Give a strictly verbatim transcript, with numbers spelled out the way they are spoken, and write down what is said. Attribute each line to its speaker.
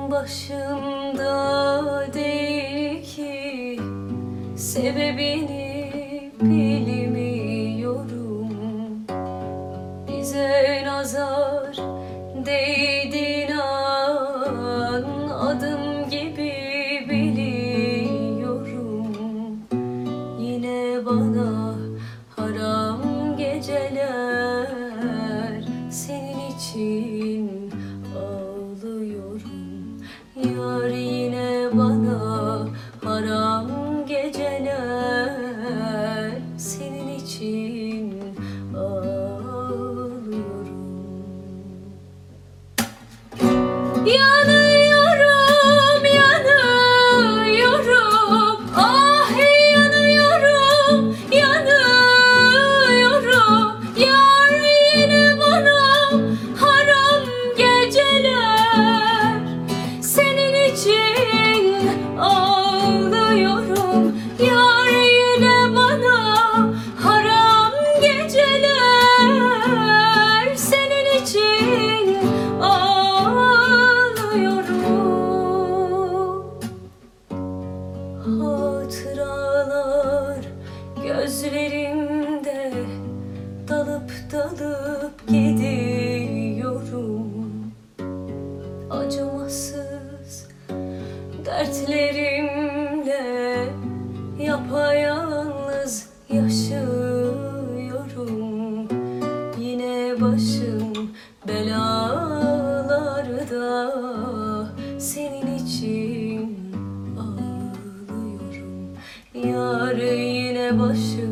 Speaker 1: başımda değil ki, sebebini bilmiyorum. Bize nazar değdiğin an adım gibi biliyorum. Yine bana haram geceler, senin için ağlıyorum. Yar yine bana haram geceler, senin için ağlıyorum. Yanıyorum, yanıyorum, ah yanıyorum, yanıyorum. Yar yine bana haram geceler, senin için ağlıyorum. Yar yine bana haram geceler, senin için ağlıyorum. Hatıralar gözlerimde dalıp dalıp gidiyorum. Acımasız dertlerimle yapayalnız yaşıyorum. Yine başım belalarda, senin için ağlıyorum. Yar yine başım